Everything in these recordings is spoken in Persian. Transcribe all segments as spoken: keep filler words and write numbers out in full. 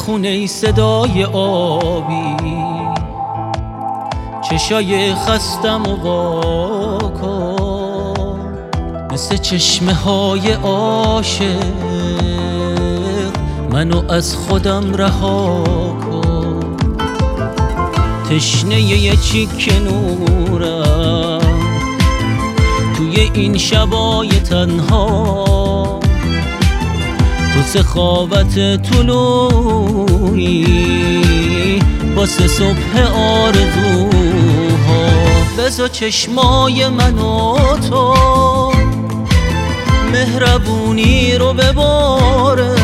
خونه صدای آبی، چشای خستم و واکن مثل چشمه های عاشق، منو از خودم رها کن. تشنه یه چیک نورم توی این شبای تنها، تو سخاوت طلوعی واسه صبح آرزوها. بذار چشمای من و تو مهربونی رو بباره،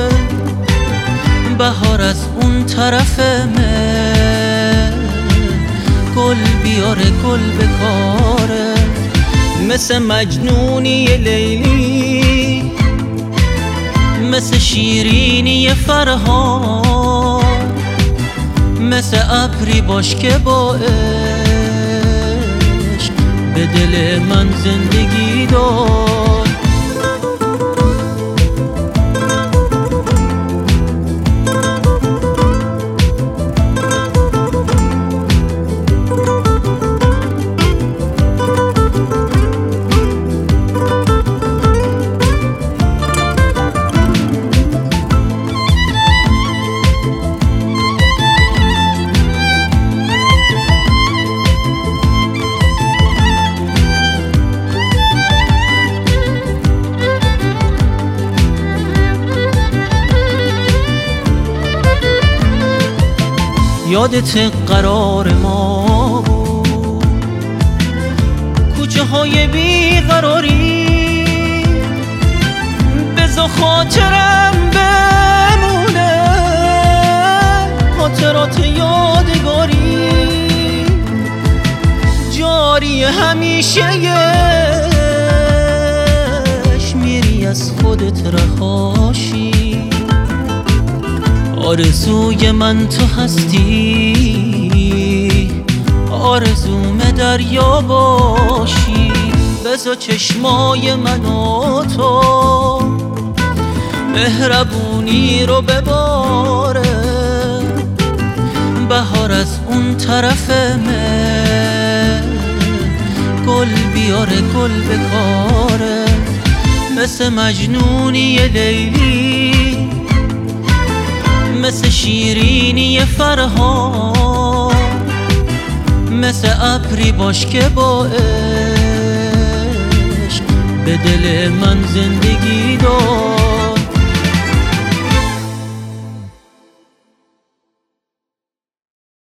بهار از اون طرف من گل بیاره گل بکاره. مثل مجنونی لیلی، مثل شیرینی فرهاد، مثل ابری باش که با عشق به دل من زندگی داد. یادت قرار ما بود، کوچه های بیقراری، بذار خاطرم بمونه، خاطرات یادگاری جاری همیشهش، میری از خودت رهاشی. آرزوی من تو هستی، آرزوم دریا باشی. بذار چشمای من و تو مهربونی رو بباره، بهار از اون طرف من گل بیاره گل بکاره. مثل مجنونی لیلی، مثل شیرینی فرهاد، مثل ابری باش که با عشق به دل من زندگی داد.